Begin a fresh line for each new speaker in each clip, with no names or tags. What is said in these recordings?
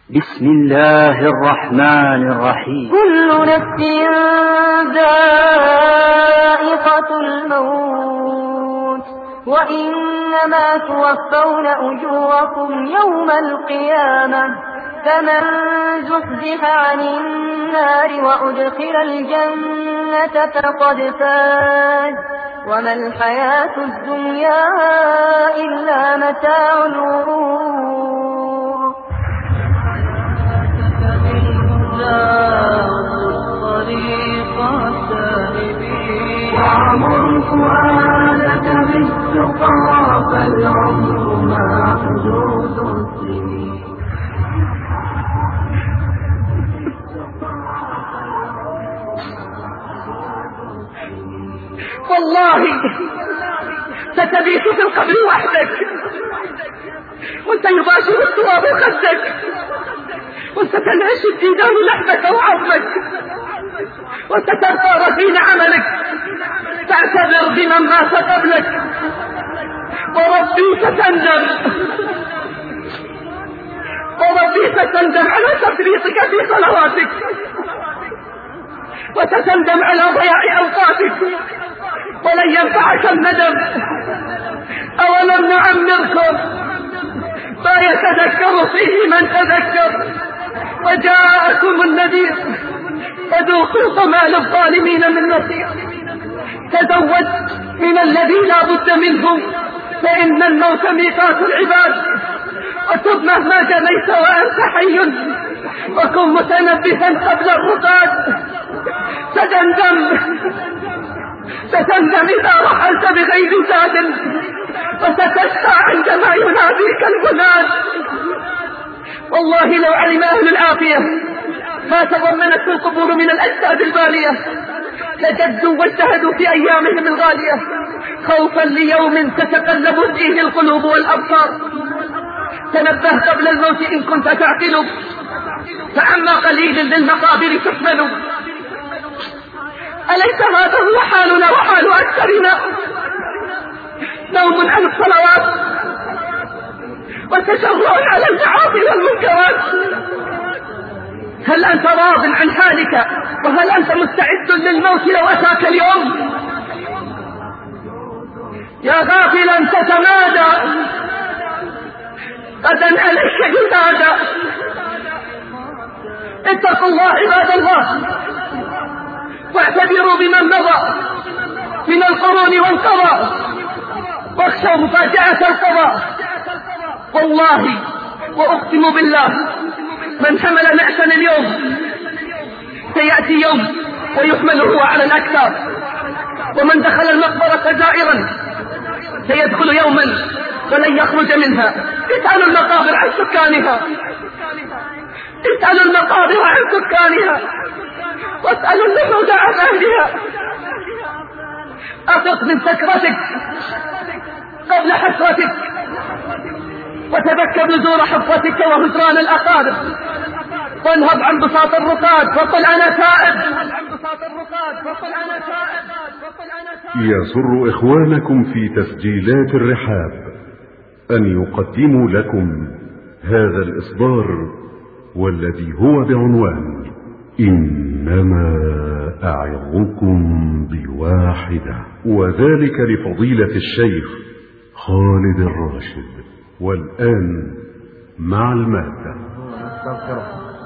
بسم الله الرحمن الرحيم.
كل نفس ذائقة الموت وإنما توفون أجوركم يوم القيامة فمن زحزح عن النار وأدخل الجنة فقد فاز وما الحياة الدنيا إلا متاع الغرور.
وعمر فؤادك بالتقى فالعمر ما حدود السنين.
والله ستبيت في القبر وحدك وسيباشر التراب خدك وستنعش الديدان لحمك وعظمك وسترقى رهين عملك تعتذر بمن مات قبلك وربي ستندم على تفريطك في صلواتك وستندم على ضياع أوقاتك ولن ينفعك الندم. أولم نعمركم ما يتذكر فيه من تذكر وجاءكم النذير فذوقوا فما للظالمين من نصير. تزود من الذي لا بد منه فإن الموت ميقات العباد وتب مهما جنيت وأنت حي وكن متنبها قبل الرقاد. ستندم إذا رحلت بغير زاد وستشفى عندما يناديك المناد. والله لو علم أهل العافية ما تضمنت القبور من الأجساد البالية لجدوا واجتهدوا في أيامهم الغالية خوفا ليوم تتقلب فيه القلوب والأبصار. تنبه قبل الموت إن كنت تعقل فعما قليل للمقابر تحمل. أليس هذا هو حالنا وحال أكثرنا؟ نوم عن الصلوات وتجرع على المعاصي والمنكرات. هل أنت راض عن حالك وهل أنت مستعد للموت لو أتاك اليوم؟ يا غافلا تتمادى غدا عليك ينادى. اتقوا الله عباد الله واعتبروا بمن مضى من القرون وانقضى واخشوا مفاجأة القضاء. والله وأقسم بالله من حمل نعسا اليوم سيأتي يوم ويحمل هو على الأكثر. ومن دخل المقبرة زائرا سيدخل يوما ولن يخرج منها. اسألوا المقابر عن سكانها، اسألوا المقابر عن سكانها واسألوا اللحود عن أهلها. أفق من سكرتك قبل حسرتك وتذكر نزور حفرتك وهجران الأقارب وانهض عن بساط الرقاد وقل أنا تائب.
يسر إخوانكم في تسجيلات الرحاب أن يقدموا لكم هذا الإصدار والذي هو بعنوان إنما أعظكم بواحدة، وذلك لفضيلة الشيخ خالد الراشد. والآن مع المادة.
نستغفره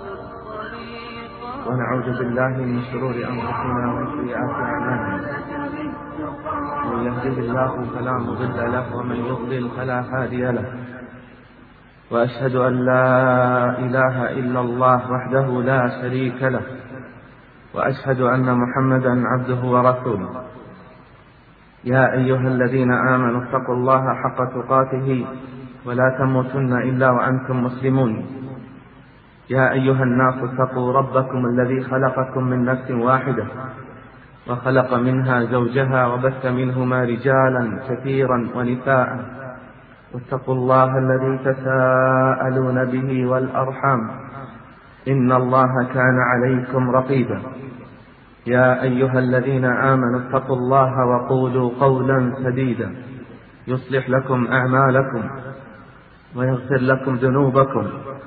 ونعوذ بالله من شرور أنفسنا ومن سيئات أعمالنا. من يهده الله فلا مضل له ومن يضلل فلا هادي له. وأشهد أن لا إله إلا الله وحده لا شريك له وأشهد أن محمدا عبده ورسوله. يا أيها الذين آمنوا اتقوا الله حق تقاته ولا تموتن إلا وأنتم مسلمون. يا أيها الناس اتقوا ربكم الذي خلقكم من نفس واحدة وخلق منها زوجها وبث منهما رجالا كثيرا ونساء واتقوا الله الذي تساءلون به والأرحام إن الله كان عليكم رقيبا. يا أيها الذين آمنوا اتقوا الله وقولوا قولا سديدا يصلح لكم أعمالكم ويغفر لكم ذنوبكم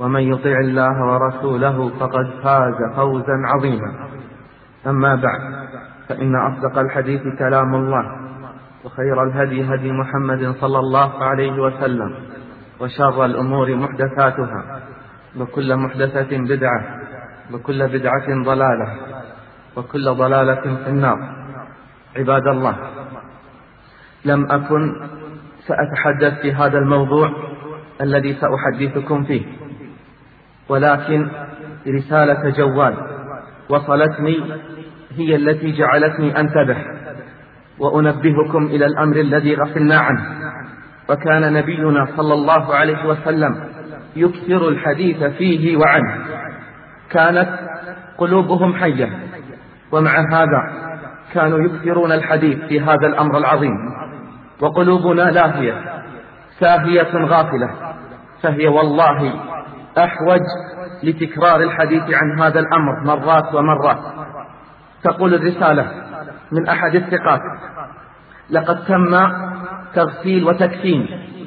ومن يطع الله ورسوله فقد فاز فوزا عظيما. أما بعد، فإن أصدق الحديث كلام الله، وخير الهدي هدي محمد صلى الله عليه وسلم، وشر الأمور محدثاتها، وكل محدثة بدعة، وكل بدعة ضلالة، وكل ضلالة في النار. عباد الله، لم أكن سأتحدث في هذا الموضوع الذي سأحدثكم فيه، ولكن رسالة جوال وصلتني هي التي جعلتني أنتبه وأنبهكم إلى الأمر الذي غفلنا عنه. وكان نبينا صلى الله عليه وسلم يكثر الحديث فيه وعنه، كانت قلوبهم حية، ومع هذا كانوا يكثرون الحديث في هذا الأمر العظيم، وقلوبنا لاهية ساهية غافلة، فهي والله أحوج لتكرار الحديث عن هذا الأمر مرات ومرات. تقول الرسالة من أحد الثقات: لقد تم تغسيل وتكفين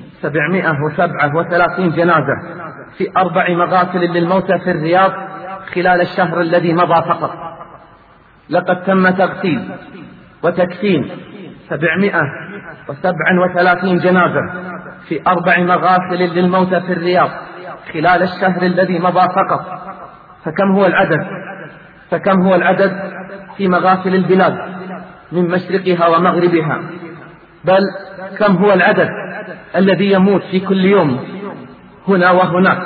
737 جنازة في 4 مغاسل للموتى في الرياض خلال الشهر الذي مضى فقط. لقد تم تغسيل وتكفين 737 جنازة في 4 مغاسل للموتى في الرياض خلال الشهر الذي مضى فقط. فكم هو العدد في مغاسل البلاد من مشرقها ومغربها؟ بل كم هو العدد الذي يموت في كل يوم هنا وهناك؟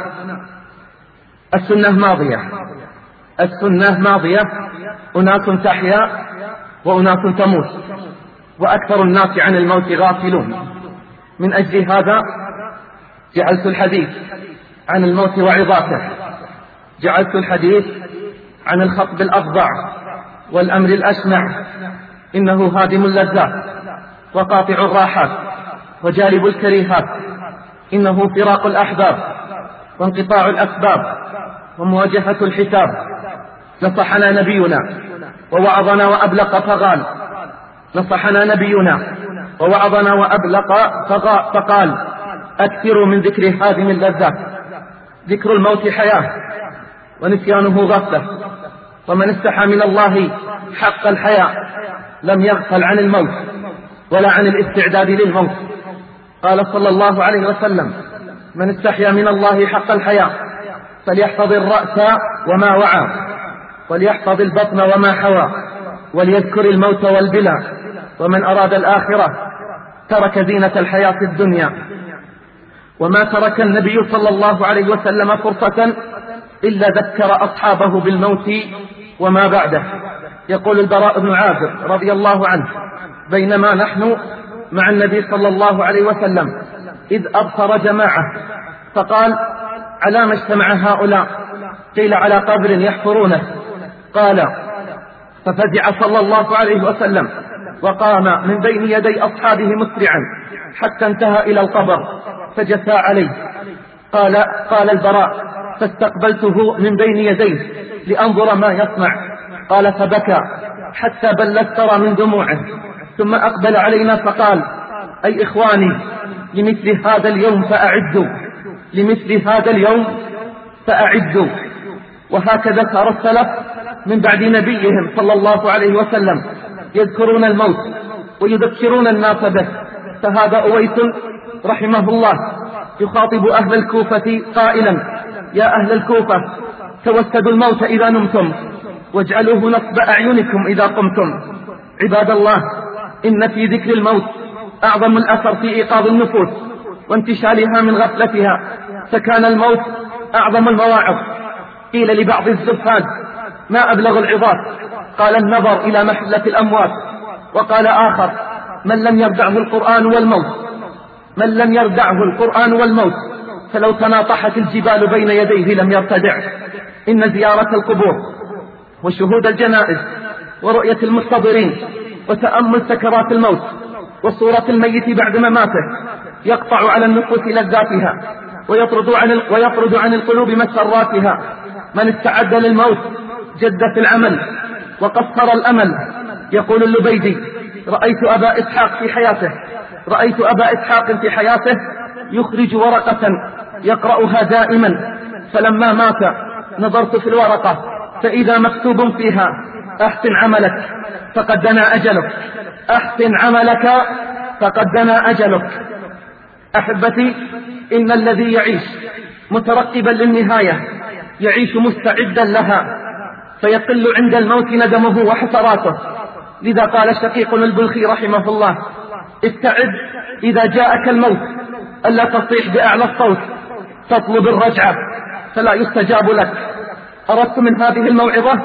السنة ماضية، أناس تحيا وأناس تموت، وأكثر الناس عن الموت غافلون. من أجل هذا جعلت الحديث عن الموت وعظاته، جعلت الحديث عن الخطب الأفظع والأمر الأشنع، إنه هادم اللذات وقاطع الراحات وجالب الكريهات، إنه فراق الأحباب وانقطاع الأسباب ومواجهة الحساب. نصحنا نبينا ووعظنا وأبلق فقال، نصحنا نبينا ووعظنا وأبلق فقال: أكثروا من ذكر هادم اللذات. ذكر الموت حياة ونسيانه غفلة، ومن استحى من الله حق الحياء لم يغفل عن الموت ولا عن الاستعداد للموت. قال صلى الله عليه وسلم: من استحيا من الله حق الحياء فليحفظ الرأس وما وعى، وليحفظ البطن وما حوى، وليذكر الموت والبلى، ومن أراد الآخرة ترك زينة الحياة الدنيا. وما ترك النبي صلى الله عليه وسلم فرصة إلا ذكر أصحابه بالموت وما بعده. يقول البراء بن عازب رضي الله عنه: بينما نحن مع النبي صلى الله عليه وسلم إذ أبصر جماعة فقال: على ما اجتمع هؤلاء؟ قيل: على قبر يحفرونه. قال: ففزع صلى الله عليه وسلم وقام من بين يدي أصحابه مسرعا حتى انتهى إلى القبر فجثى عليه. قال البراء: فاستقبلته من بين يديه لأنظر ما يصنع. قال: فبكى حتى بلت ترى من دموعه، ثم أقبل علينا فقال: أي إخواني، لمثل هذا اليوم فأعدوا، لمثل هذا اليوم فأعدوا. وهكذا صار السلف من بعد نبيهم صلى الله عليه وسلم يذكرون الموت ويذكرون الناس به. فهذا أويس رحمه الله يخاطب أهل الكوفة قائلا: يا أهل الكوفة، توسدوا الموت إذا نمتم، واجعلوه نصب أعينكم إذا قمتم. عباد الله، إن في ذكر الموت أعظم الأثر في إيقاظ النفوس وانتشالها من غفلتها، فكان الموت أعظم المواعظ. قيل لبعض الزهاد: ما أبلغ العظات؟ قال: النظر إلى محلة الأموات. وقال آخر: من لم يردعه القرآن والموت، من لم يردعه القرآن والموت فلو تناطحت الجبال بين يديه لم يرتدع. إن زيارة القبور وشهود الجنائز ورؤية المحتضرين وتأمل سكرات الموت وصورة الميت بعد مماته يقطع على النفوس لذاتها ويطرد عن القلوب مسراتها. من استعد للموت جد في العمل وقصر الأمل. يقول اللبيدي: رأيت أبا إسحاق في حياته يخرج ورقة يقرأها دائما
فلما مات نظرت في الورقة فإذا مكتوب فيها أحسن عملك فقد دنا أجلك، أحسن عملك فقد دنا أجلك. أحبتي، إن الذي يعيش مترقبا للنهاية يعيش مستعدا لها، فيقل عند الموت ندمه وحسراته. لذا قال شقيق البلخي رحمه الله: استعد إذا جاءك الموت ألا تصيح بأعلى الصوت تطلب الرجعة فلا يستجاب لك. أردت من هذه الموعظة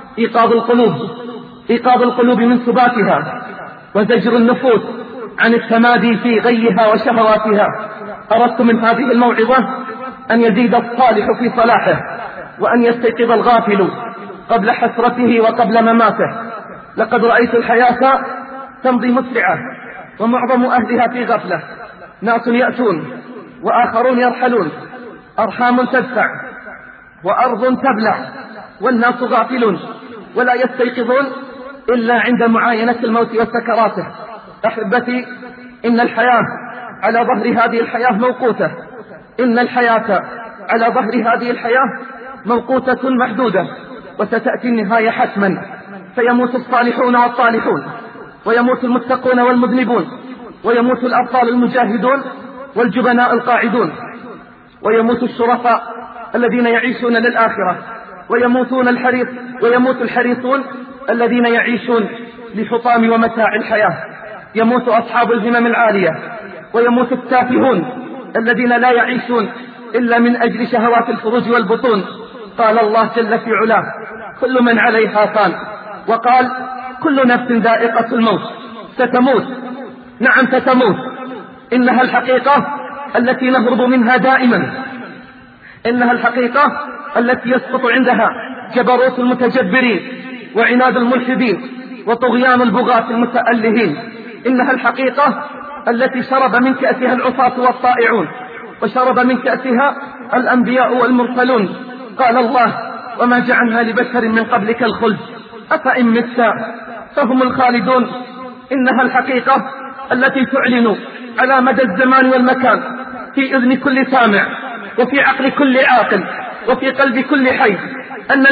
إيقاظ القلوب من سباتها وزجر النفوس عن التمادي في غيها وشهواتها. أردت من هذه الموعظة أن يزيد الصالح في صلاحه وأن يستيقظ الغافل قبل حسرته وقبل مماته. لقد رأيت الحياة تمضي مسرعة ومعظم أهلها في غفلة، ناس يأتون وآخرون يرحلون، أرحام تدفع وأرض تبلع، والناس غافلون ولا يستيقظون إلا عند معاينة الموت وسكراته. أحبتي، إن الحياة على ظهر هذه الحياة موقوتة، إن الحياة على ظهر هذه الحياة موقوتة محدودة، وستأتي النهاية حتما، فيموت الصالحون والطالحون، ويموت المتقون والمذنبون، ويموت الأبطال المجاهدون والجبناء القاعدون، ويموت الشرفاء الذين يعيشون للآخرة، ويموت الحريصون الذين يعيشون لحطام ومتاع الحياة، يموت أصحاب الهمم العالية، ويموت التافهون الذين لا يعيشون إلا من أجل شهوات الفروج والبطون. قال الله جل في علاه: كل من عليها فان، وقال: كل نفس ذائقة الموت، ستموت، نعم ستموت. إنها الحقيقة التي نهرب منها دائما، إنها الحقيقة التي يسقط عندها جبروت المتجبرين وعناد الملحدين وطغيان البغاة المتألهين. إنها الحقيقة التي شرب من كأسها العصاة والطائعون، وشرب من كأسها الأنبياء والمرسلون. قال الله: وما جعلنا لبشر من قبلك الخلد أفإن مت فهم الخالدون. إنها الحقيقة التي تعلن على مدى الزمان والمكان في إذن كل سامع وفي عقل كل عاقل وفي قلب كل حي أن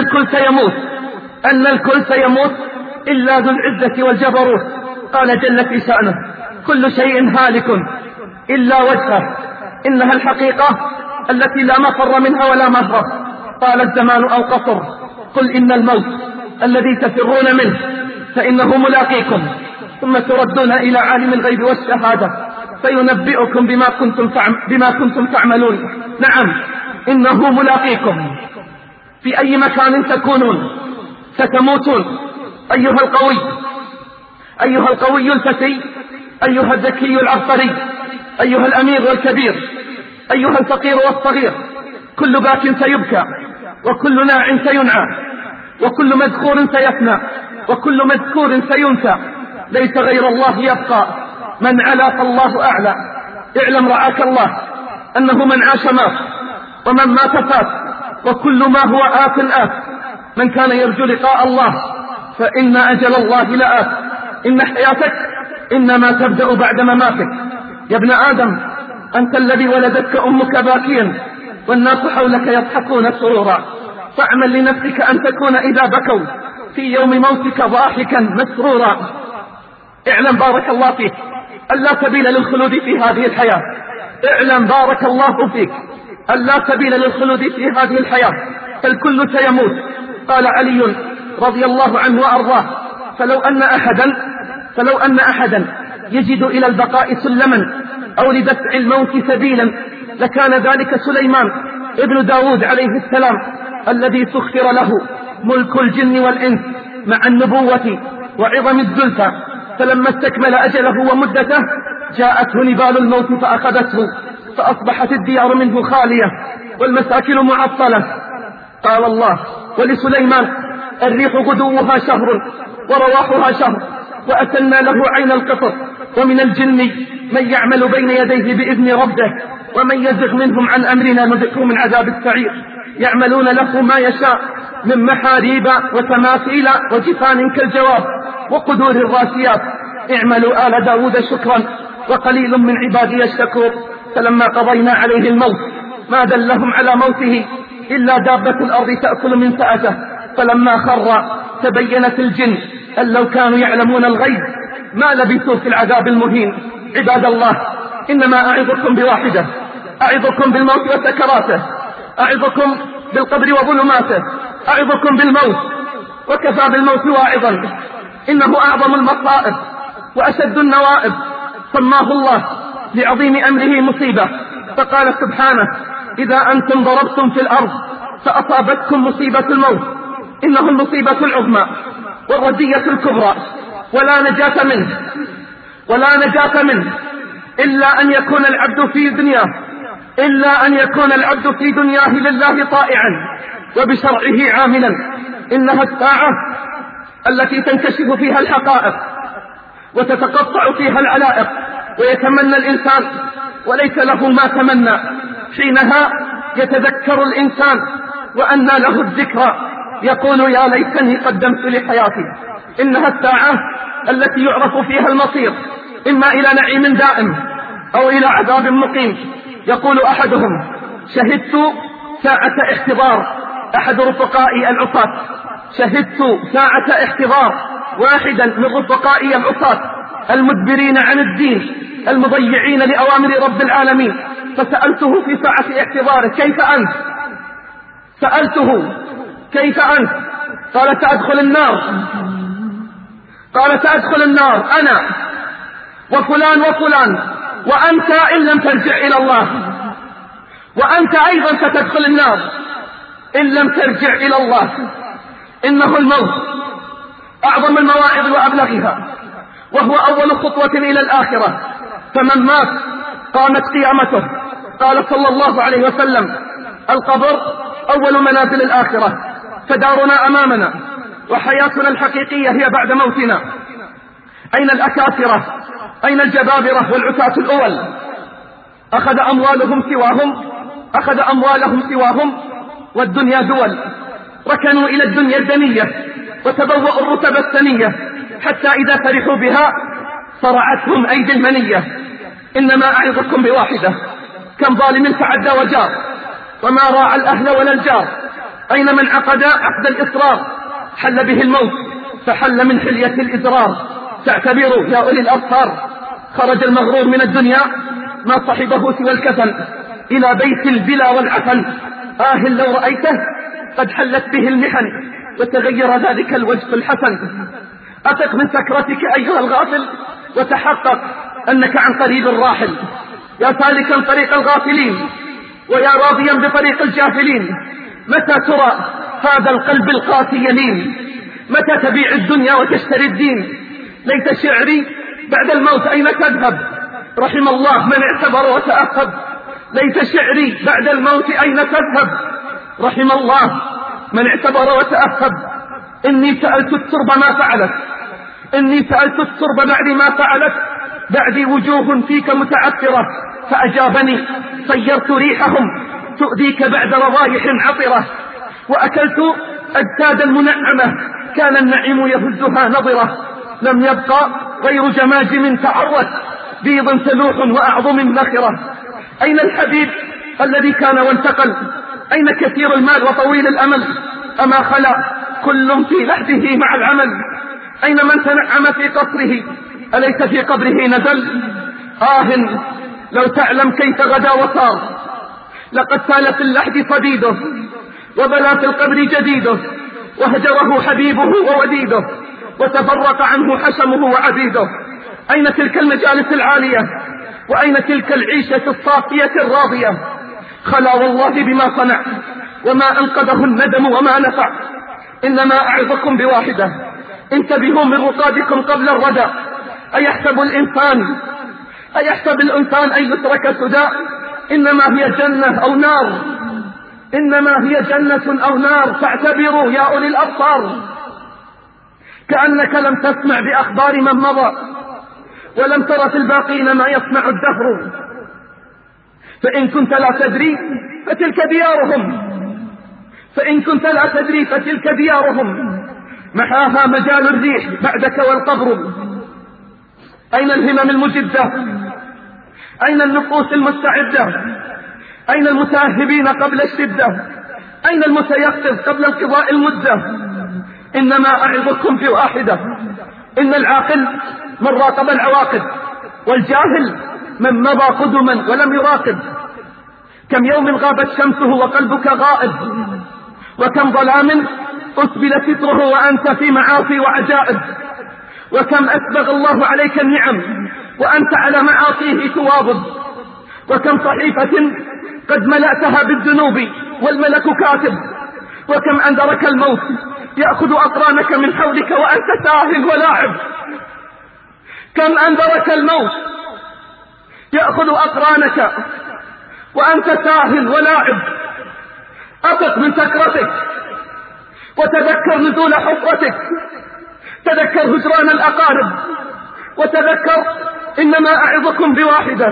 الكل سيموت إلا ذو العزة والجبروت. قال جل في شأنه: كل شيء هالك إلا وجهه. إنها الحقيقة التي لا مفر منها ولا مهرب، طال الزمان أو قصر. قل إن الموت الذي تفرون منه فإنه ملاقيكم، ثم تردون إلى عالم الغيب والشهادة فينبئكم بما كنتم تعملون. نعم، إنه ملاقيكم في أي مكان تكونون، ستموتون. أيها القوي الفتي، أيها الذكي العبقري، أيها الأمير والكبير، أيها الفقير والصغير، كل باك سيبكى، وكل ناع سينعى، وكل مذكور سيفنى، وكل مذكور سينسى. ليس غير الله يبقى، من علا فالله أعلى. اعلم رعاك الله أنه من عاش مات، ومن مات فات، وكل ما هو آت. من كان يرجو لقاء الله فإن أجل الله لآت. إن حياتك إنما تبدأ بعد مماتك. يا ابن آدم، أنت الذي ولدتك أمك باكيا والناس حولك يضحكون سرورا، فاعمل لنفسك أن تكون إذا بكوا في يوم موتك ضاحكا مسرورا. اعلم بارك الله فيك ألا سبيل للخلود في هذه الحياة. اعلم بارك الله فيك ألا سبيل للخلود في هذه الحياة، فالكل سيموت. قال علي رضي الله عنه وأرضاه: فلو أن أحدا يجد إلى البقاء سلما أو لدفع الموت سبيلا لكان ذلك سليمان ابن داود عليه السلام، الذي سخر له ملك الجن والإنس مع النبوة وعظم الزلفى. فلما استكمل أجله ومدته جاءته نبال الموت فأخذته، فأصبحت الديار منه خالية والمساكن معطلة. قال الله: ولسليمان الريح غدوها شهر ورواحها شهر، وأتلنا له عين القطر. ومن الجن من يعمل بين يديه بإذن ربه، ومن يزغ منهم عن أمرنا نذقه من عذاب السعير. يعملون له ما يشاء من محاريب وتماثيل وجفان كالجواب وقدور الراسيات. اعملوا آل داود شكرا وقليل من عبادي الشكور. فلما قضينا عليه الموت ما دلهم على موته إلا دابة الأرض تأكل من سأته. فلما خر تبينت الجن أن لو كانوا يعلمون الغيب ما لبثوا في العذاب المهين. عباد الله، إنما أعظكم بواحدة، أعظكم بالموت وسكراته، أعظكم بالقبر وظلماته، أعظكم بالموت، وكفى بالموت واعظا. إنه أعظم المصائب وأشد النوائب. سماه الله لعظيم أمره مصيبة، فقال سبحانه: إذا أنتم ضربتم في الأرض فأصابتكم مصيبة الموت إنه المصيبة العظمى والرزية الكبرى، ولا نجاة منه إلا أن يكون العبد في دنياه لله طائعا وبشرعه عاملا. إنها الساعة التي تنكشف فيها الحقائق وتتقطع فيها العلائق ويتمنى الإنسان وليس له ما تمنى. حينها يتذكر الإنسان وأنى له الذكرى، يقول: يا ليتني قدمت لحياتي. إنها الساعة التي يعرف فيها المصير، إما إلى نعيم دائم أو إلى عذاب مقيم. يقول أحدهم: شهدت ساعة احتضار أحد رفقائي العصاة، شهدت ساعة احتضار واحدا من رفقائي العصاة المدبرين عن الدين المضيعين لأوامر رب العالمين، فسألته في ساعة احتضاره: كيف أنت؟ سألته: كيف أنت؟ قال: سأدخل النار أنا وفلان وفلان، وأنت إن لم ترجع إلى الله، وأنت أيضا ستدخل النار إن لم ترجع إلى الله. إنه الموت أعظم المواعظ وأبلغها، وهو أول خطوة إلى الآخرة. فمن مات قامت قيامته. قال صلى الله عليه وسلم: القبر أول منازل الآخرة، فدارنا أمامنا، وحياتنا الحقيقية هي بعد موتنا. أين الأكاثرة؟ أين الجبابرة والعتاة الأول؟ أخذ أموالهم سواهم والدنيا دول، ركنوا إلى الدنيا الدنية وتبوأوا الرتب الثنية، حتى إذا فرحوا بها صرعتهم أيدي المنية. إنما أعظكم بواحدة: كم ظالم تعدى وجار وما راعى الأهل ولا الجار. أين من عقد عقد الإصرار حل به الموت فحل من حلية الإزرار. تعتبروا يا أولي الأبصار، خرج المغرور من الدنيا ما صحبه سوى الكفن إلى بيت البلا والعفن. لو رأيته قد حلت به المحن وتغير ذلك الوجه الحسن. أثق من سكرتك أيها الغافل، وتحقق أنك عن قريب الراحل. يا سالكا طريق الغافلين ويا راضيا بطريق الجاهلين، متى ترى هذا القلب القاسي يلين؟ متى تبيع الدنيا وتشتري الدين؟ ليت شعري بعد الموت أين تذهب؟ رحم الله من اعتبر وتأهب. ليت شعري بعد الموت أين تذهب؟ رحم الله من اعتبر وتأهب. إني سألت التربة ما فعلت، إني سألت التربة بعد ما فعلت، بعدي وجوه فيك متعثرة، فأجابني: صيرت ريحهم تؤذيك بعد رضايح عطرة، وأكلت أجسادا منعمة كان النعيم يهزها نظرة، لم يبقى غير جماجم تعرت، بيض سلوح وأعظم نخرة. أين الحبيب الذي كان وانتقل؟ أين كثير المال وطويل الأمل؟ أما خلا كل في لحده مع العمل؟ أين من تنعم في قصره أليس في قبره نزل؟ لو تعلم كيف غدا وصار، لقد سال في اللحد صديده، وبلا في القبر جديده، وهجره حبيبه ووديده، وتفرق عنه حشمه وعبيده. أين تلك المجالس العالية؟ وأين تلك العيشة الصافية الراضية؟ خلا والله بما صنع، وما أنقذه الندم وما نفع. إنما أعظكم بواحدة: انتبهوا من رقادكم قبل الردى. أيحسب الإنسان أن يترك سدى؟ إنما هي جنة أو نار، فاعتبروا يا أولي الأبصار. كأنك لم تسمع بأخبار من مضى، ولم تر في الباقين ما يصنع الدهر. فإن كنت لا تدري فتلك ديارهم، محاها مجال الريح بعدك والقبر. أين الهمم المجدة؟ أين النفوس المستعدة؟ أين المتاهبين قبل الشدة؟ أين المتيقظ قبل انقضاء المدة؟ إنما أعظكم بواحدة، إن العاقل من راقب العواقب، والجاهل من مضى قدما ولم يراقب. كم يوم غابت شمسه وقلبك غائب، وكم ظلام أسبل ستره وأنت في معاصي وعجائب، وكم أسبغ الله عليك النعم وأنت على معاصيه تواظب، وكم صحيفة قد ملأتها بالذنوب والملك كاتب، وكم أنذرك الموت يأخذ أقرانك من حولك وأنت ساهل ولاعب. كم أنذرك الموت يأخذ أقرانك وأنت ساهل ولاعب. أفق من سكرتك وتذكر نزول حفرتك، تذكر هجران الأقارب، وتذكر إنما أعظكم بواحدة.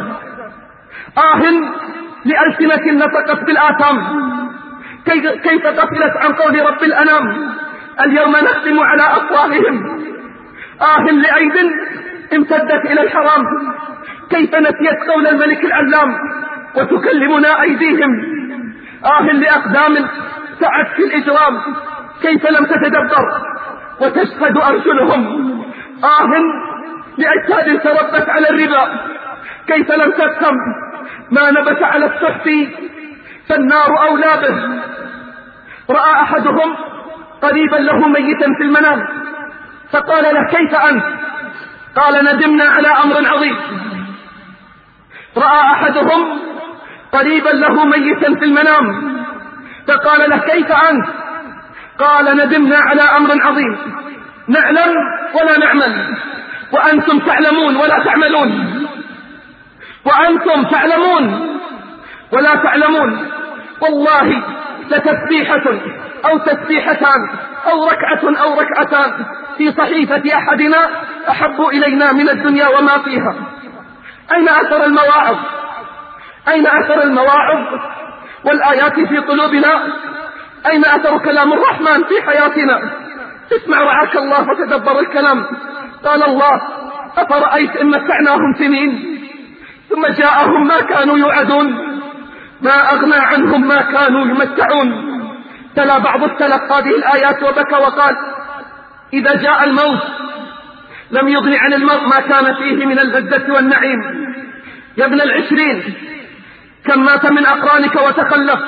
لألسنة نطقت بالآثام، كيف غفلت عن قول رب الأنام، اليوم نختم على أفواههم. لأيد امتدت إلى الحرام، كيف نسيت قول الملك العلام وتكلمنا أيديهم. لأقدام سعت في الإجرام، كيف لم تتدبر وتشهد أرجلهم. لأجساد تربت على الربا، كيف لم تفهم ما نبت على السحت فالنار أولى به. رأى أحدهم قريبا له ميتا في المنام، فقال له كيف أنت؟ قال ندمنا على أمر عظيم. رأى أحدهم قريبا له ميتا في المنام، فقال له كيف أنت؟ قال ندمنا على أمر عظيم، نعلم ولا نعمل، وأنتم تعلمون ولا تعملون، وأنتم تعلمون ولا تعلمون. والله لتسبيحة أو تسبيحتان أو ركعة أو ركعتان في صحيفة أحدنا أحب إلينا من الدنيا وما فيها. أين أثر المواعظ؟ أين أثر المواعظ والآيات في قلوبنا؟ أين أثر كلام الرحمن في حياتنا؟ اسمع رعاك الله وتدبر الكلام. قال الله أفرأيت إن متعناهم سنين ثم جاءهم ما كانوا يوعدون ما أغنى عنهم ما كانوا يمتعون. تلا بعض السلف هذه الآيات وبكى وقال إذا جاء الموت لم يغن عن المرء ما كان فيه من اللذة والنعيم. يا ابن العشرين كم مات من أقرانك وتخلف.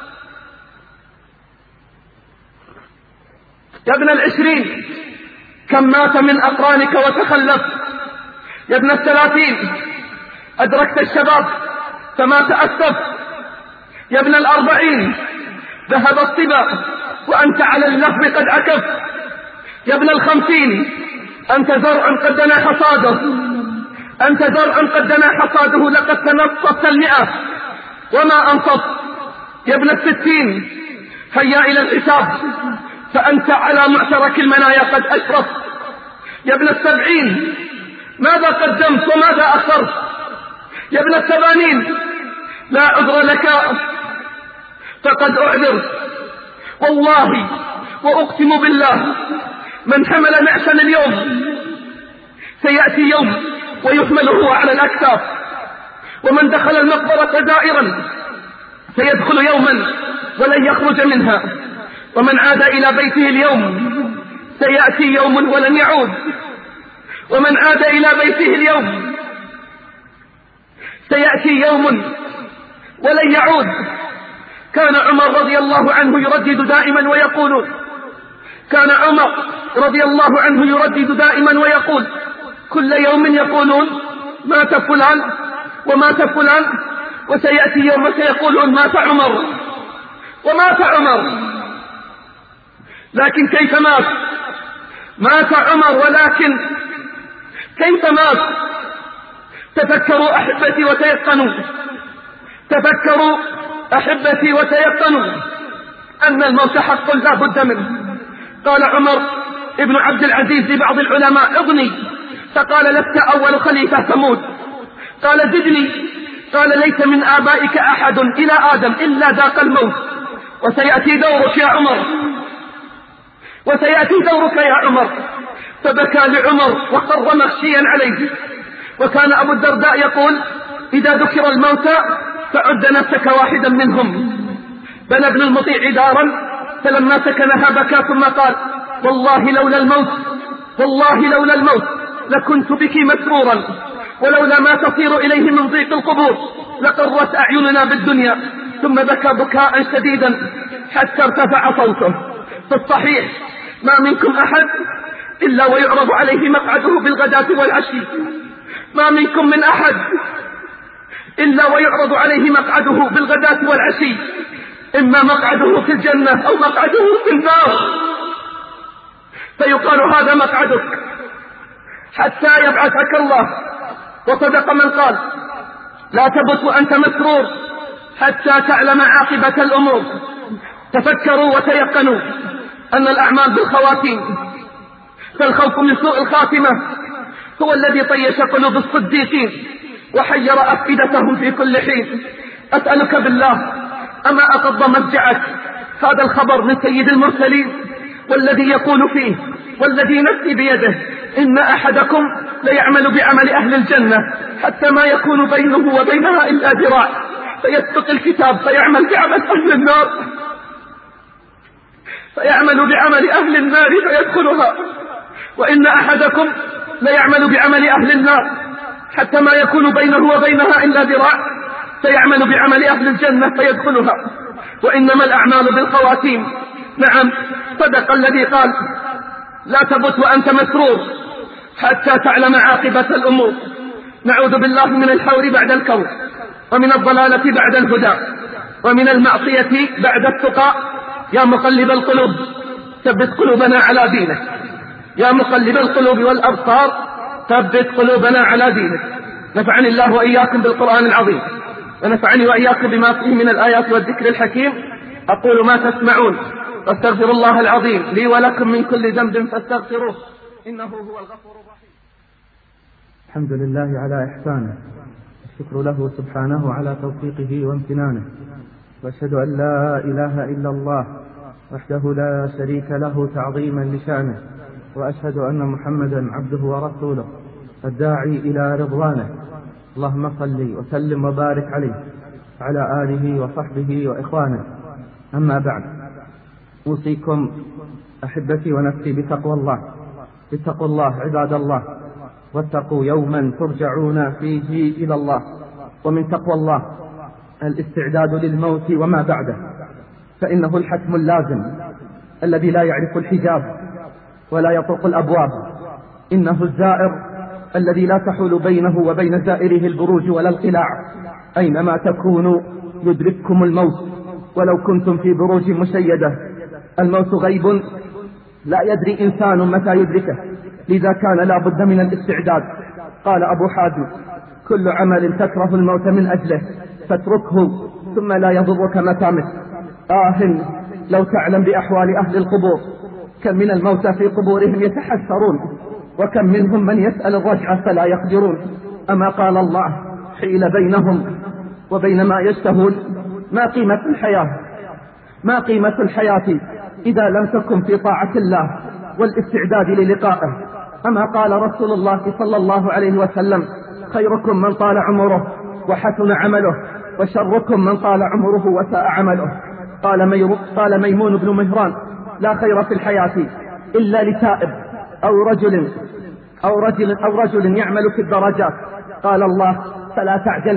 يا ابن العشرين كم مات من أقرانك وتخلف. يا ابن الثلاثين أدركت الشباب فما تأسف. يا ابن الأربعين ذهب الصبا وأنت على اللهو قد عكف. يا ابن الخمسين أنت زرع قد دنا حصاده، أنت زرع قد دنا حصاده لقد تنصفت 100 وما أنصف. يا ابن الستين هيا إلى الحساب فأنت على معشرك المنايا قد أشرف. يا ابن السبعين ماذا قدمت وماذا أخرت. يا ابن الثمانين لا عذر لك فقد أعذرت. والله وأقسم بالله من حمل نعسا اليوم سيأتي يوم ويحمل هو على الأكتاف، ومن دخل المقبرة زائرا سيدخل يوما ولن يخرج منها، ومن عاد إلى بيته اليوم سيأتي يوم ولن يعود، ومن عاد إلى بيته اليوم سيأتي يوم ولن يعود. كان عمر رضي الله عنه يردد دائما ويقول كان عمر رضي الله عنه يردد دائما ويقول كل يوم يقولون مات فلان ومات فلان، وسيأتي يوم سيقولون مات عمر ومات عمر. لكن كيف مات؟ مات عمر، ولكن كيف مات؟ تفكروا أحبتي وتيقنوا، تفكروا أحبتي وتيقنوا أن الموت حق لا بد منه. قال عمر ابن عبد العزيز لبعض العلماء اغني، فقال لست أول خليفة تموت. قال زدني، قال ليس من آبائك أحد إلى آدم إلا ذاق الموت، وسيأتي دورك يا عمر، وسيأتي دورك يا عمر. فبكى لعمر وخر مغشيا عليه. وكان أبو الدرداء يقول إذا ذكر الموتى فعد نفسك واحدا منهم، بنى ابن المطيع دارا فلما سكنها بكى ثم قال والله لولا الموت لكنت بك مسرورا، ولولا ما تصير إليه من ضيق القبور لقرت أعيننا بالدنيا. ثم بكى بكاء شديدا حتى ارتفع صوته. في الصحيح ما منكم أحد إلا ويعرض عليه مقعده بالغداة والعشي، ما منكم من أحد إلا ويعرض عليه مقعده بالغداة والعشي، إما مقعده في الجنة أو مقعده في النار، فيقال هذا مقعدك حتى يبعثك الله. وصدق من قال لا تبت وأنت مسرور حتى تعلم عاقبة الأمور. تفكروا وتيقنوا أن الأعمال بالخواتيم، فالخوف من سوء الخاتمة هو الذي طيش قلوب الصديقين وحير أفئدتهم في كل حين. أسألك بالله أما أقض مفجعك هذا الخبر من سيد المرسلين والذي يقول فيه والذي نفسي بيده إن أحدكم ليعمل بعمل أهل الجنة حتى ما يكون بينه وبينها إلا ذراع، فيسبق الكتاب فيعمل بعمل أهل النار فيدخلها، وإن أحدكم ليعمل بعمل أهل النار حتى ما يكون بينه وبينها إلا ذراع فيعمل بعمل أهل الجنة فيدخلها، وإنما الأعمال بالخواتيم. نعم صدق الذي قال لا تبت وأنت مسرور حتى تعلم عاقبة الأمور. نعوذ بالله من الحور بعد الكون، ومن الضلالة بعد الهدى، ومن المعصية بعد التقى. يا مقلب القلوب ثبت قلوبنا على دينك، يا مقلب القلوب والأبصار ثبت قلوبنا على دينك. نفعني الله وإياكم بالقرآن العظيم، ونفعني وإياكم بما فيه من الآيات والذكر الحكيم. أقول ما تسمعون واستغفر الله العظيم لي ولكم من كل ذنب فاستغفروه إنه هو الغفور الرحيم.
الحمد لله على إحسانه، الشكر له سبحانه على توفيقه وامتنانه، وأشهد أن لا إله إلا الله وحده لا شريك له تعظيما لشأنه، وأشهد أن محمدا عبده ورسوله الداعي إلى رضوانه. اللهم صل وسلم وبارك عليه وعلى آله وصحبه وإخوانه. أما بعد، أوصيكم أحبتي ونفسي بتقوى الله، بتقوى الله عباد الله، واتقوا يوما ترجعون فيه إلى الله. ومن تقوى الله الاستعداد للموت وما بعده، فإنه الحتم اللازم الذي لا يعرف الحجاب ولا يطرق الأبواب. إنه الزائر الذي لا تحول بينه وبين زائره البروج ولا القلاع. أينما تكونوا يدرككم الموت ولو كنتم في بروج مشيدة. الموت غيب لا يدري إنسان متى يدركه، لذا كان لا بد من الاستعداد. قال أبو حاتم كل عمل تكره الموت من أجله فاتركه ثم لا يضرك متى مت. لو تعلم بأحوال أهل القبور، كم من الموتى في قبورهم يتحسرون، وكم منهم من يسأل الرجعة فلا يقدرون. أما قال الله حيل بينهم وبين ما يشتهون. ما قيمة الحياة إذا لم تكن في طاعة الله والاستعداد للقائه. أما قال رسول الله صلى الله عليه وسلم خيركم من طال عمره وحسن عمله، وشركم من طال عمره وساء عمله. قال ميمون بن مهران لا خير في الحياة إلا لتائب أو رجل يعمل في الدرجات. قال الله فلا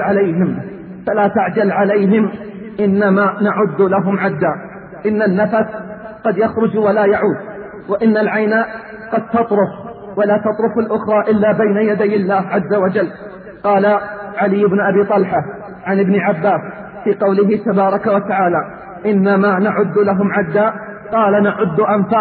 تعجل عليهم إنما نعد لهم عدا. إن النفس قد يخرج ولا يعود، وإن العين قد تطرف ولا تطرف الأخرى إلا بين يدي الله عز وجل. قال علي بن أبي طلحة عن ابن عباس في قوله تبارك وتعالى إنما نعد لهم عدا، قال نعد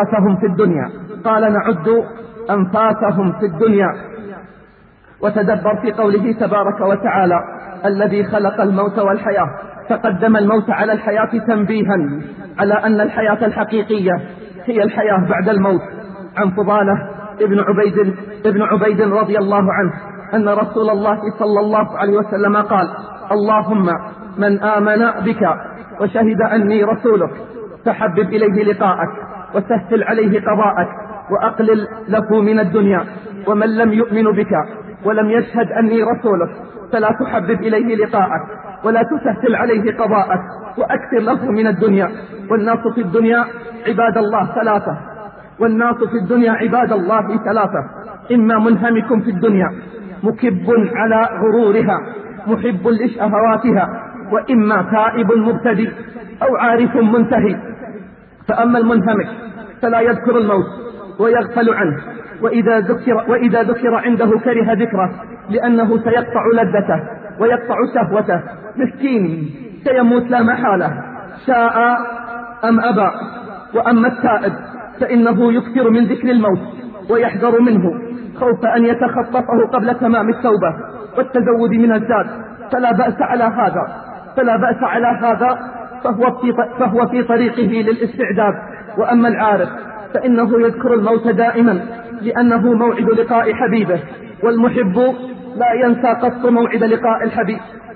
أنفاسهم في الدنيا. وتدبر في قوله تبارك وتعالى الذي خلق الموت والحياة، فقدم الموت على الحياة تنبيها على أن الحياة الحقيقية هي الحياة بعد الموت. عن فضالة ابن عبيد رضي الله عنه أن رسول الله صلى الله عليه وسلم قال اللهم من آمن بك وشهد أني رسولك فحبب إليه لقاءك وسهل عليه قضاءك وأقلل له من الدنيا. ومن لم يؤمن بك
ولم يشهد أني رسولك فلا تحبب إليه لقاءك ولا تسهل عليه قضاءك وأكثر له من الدنيا. والناس في الدنيا عباد الله ثلاثة، والناس في الدنيا عباد الله ثلاثة: إما منهمك في الدنيا مكب على غرورها محب لشهواتها، وإما تائب مبتدئ أو عارف منتهي. فأما المنهمك فلا يذكر الموت ويغفل عنه، وإذا ذكر عنده كره ذكره لأنه سيقطع لذته ويقطع شهوته. مسكين سيموت لا محالة شاء أم أبى. وأما التائب فإنه يكثر من ذكر الموت ويحذر منه خوف أن يتخطفه قبل تمام التوبة والتزود من الزاد، فلا بأس على هذا فهو في طريقه للاستعداد. وأما العارف فإنه يذكر الموت دائما لأنه موعد لقاء حبيبه، والمحب لا ينسى قط موعد لقاء الحبيب.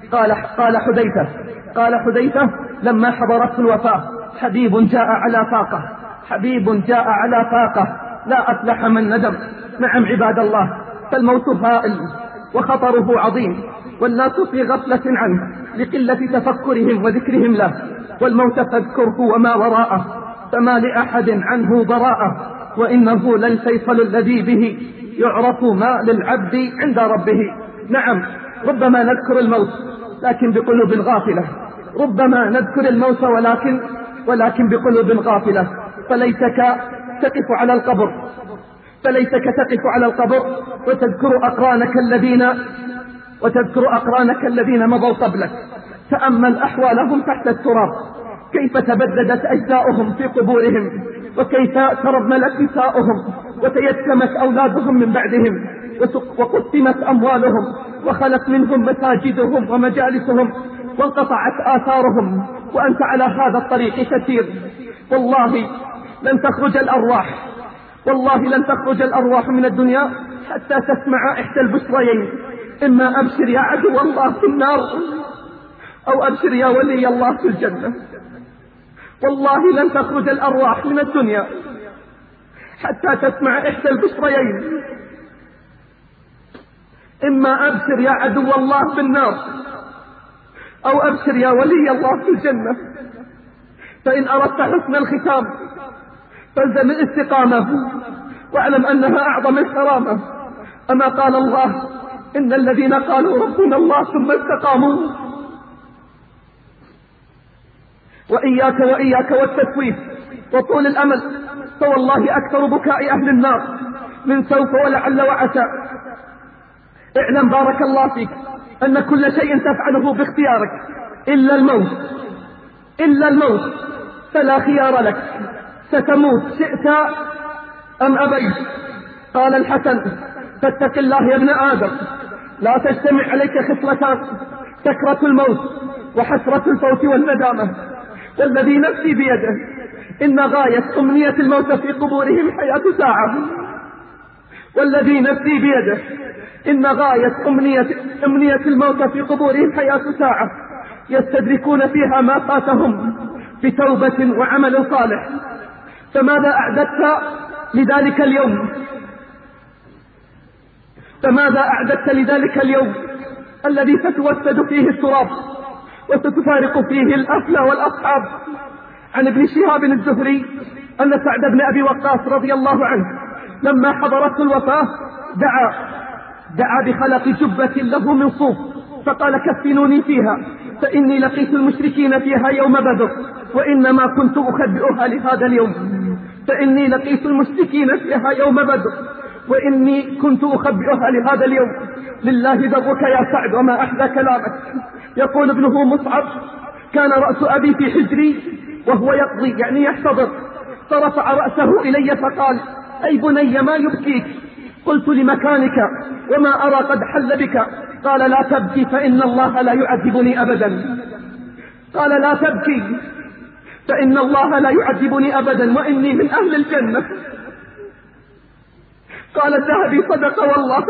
قال حذيفة لما حضرته الوفاة: حبيب جاء على فاقة لا أفلح من ندم. نعم عباد الله، فالموت هائل وخطره عظيم، والناس في غفلة عنه لقلة تفكرهم وذكرهم له. والموت فاذكره وما وراءه، فما لأحد عنه براءة، وإنه للفيصل الذي به يعرف ما للعبد عند ربه. نعم، ربما نذكر الموت لكن بقلوب غافلة، ربما نذكر الموت ولكن بقلوب غافلة. فليتك تقف على القبر وتذكر أقرانك الذين مضوا قبلك. تأمل أحوالهم تحت التراب، كيف تبددت أجزاؤهم في قبورهم، وكيف ترملت نساؤهم وتيتمت أولادهم من بعدهم، وقسمت أموالهم وخلت منهم مساجدهم ومجالسهم وانقطعت آثارهم، وأنت على هذا الطريق تسير. والله لن تخرج الأرواح من الدنيا حتى تسمع إحدى البشريين: إما أبشر يا عدو الله في النار، أو أبشر يا ولي الله في الجنة. والله لن تخرج الأرواح من الدنيا حتى تسمع إحدى البشريين: إما أبشر يا عدو الله في النار، أو أبشر يا ولي الله في الجنة. فإن أردت حسن الختام فالزم الاستقامة، واعلم أنها أعظم الكرامة. أما قال الله: إن الذين قالوا ربنا الله ثم استقاموا. وإياك والتسويف وطول الأمل، فوالله أكثر بكاء أهل النار من سوف ولعل وعسى. اعلم بارك الله فيك أن كل شيء تفعله باختيارك إلا الموت، فلا خيار لك، ستموت شئت أم أبيت. قال الحسن: فاتق الله يا ابن آدم، لا تجتمع عليك خصلتان: سكرة الموت وحسرة الفوت والندامة. والذي نفسي بيده إن غاية أمنية الموت في قبورهم حياة ساعة. والذي نفسي بيده إن غاية أمنية الموت في قبورهم حياة ساعة يستدركون فيها ما فاتهم بتوبة وعمل صالح. فماذا أعددت لذلك اليوم الذي ستوسد فيه التراب وستفارق فيه الأهل والأصحاب؟ عن ابن شهاب الزهري أن سعد بن أبي وقاص رضي الله عنه لما حضرته الوفاة دعا بخلق جبة له من صوف، فقال: كفنوني فيها فإني لقيت المشركين فيها يوم بدر، وإنما كنت أخبئها لهذا اليوم. لله ذرك يا سعد وما أحدى كلامك. يقول ابنه مصعب: كان رأس أبي في حجري وهو يقضي يعني يحتضر، فرفع رأسه إلي فقال: أي بني ما يبكيك؟ قلت: لمكانك وما أرى قد حل بك. قال: لا تبكي فإن الله لا يعذبني أبدا، وإني من أهل الجنة. قال الذهبي: صدق والله.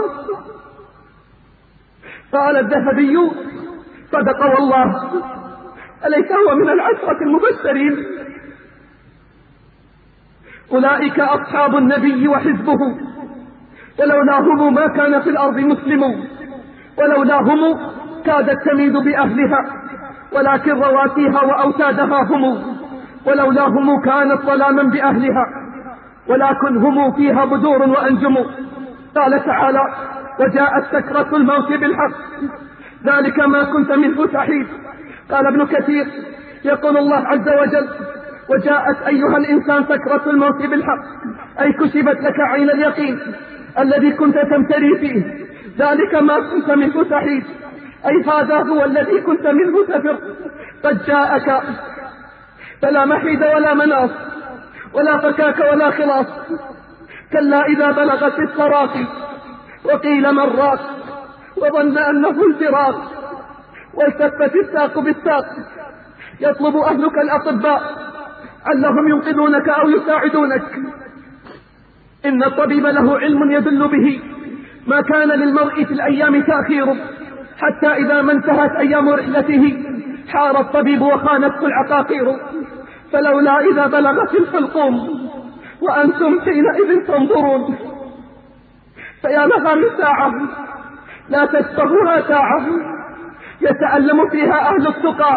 قال الذهبي: صدق والله. أليس هو من العشرة المبشرين؟ أولئك أصحاب النبي وحزبه، ولولاهم ما كان في الأرض مسلمون، ولولاهم كادت تميد بأهلها، ولكن رواسيها وأوتادها هم، ولولاهم كانت ظلاما بأهلها، ولكن هم فيها بدور وأنجم. قال تعالى: وجاءت سكرة الموت بالحق ذلك ما كنت منه تحيد. قال ابن كثير: يقول الله عز وجل: وجاءت أيها الإنسان سكرة الموت بالحق، أي كشفت لك عين اليقين الذي كنت تمتري فيه، ذلك ما كنت منه تحيد، أي هذا هو الذي كنت منه تفر، قد جاءك، فلا محيد ولا مناص ولا فكاك ولا خلاص. كلا إذا بلغت التراقي وقيل من راق وظن أنه الفراق والتفت الساق بالساق. يطلب أهلك الأطباء علهم ينقذونك أو يساعدونك. إن الطبيب له علم يدل به ما كان للمرء في الأيام تأخير، حتى إذا ما انتهت أيام رحلته حار الطبيب وخانته العقاقير. فلولا إذا بلغت الحلقوم وأنتم حينئذ تنظرون، فيا لها من ساعة لا تشبهها ساعة يتألم فيها أهل التقى،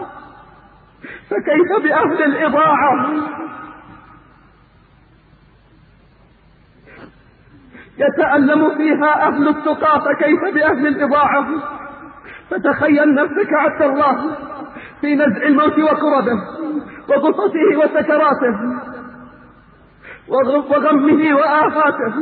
فكيف بأهل الإضاعة؟ يتألم فيها أهل التقى، فكيف بأهل الإضاعة؟ فتخيل نفسك عبد الله في نزع الموت وكربه وغصته وسكراته وغمه وآفاته،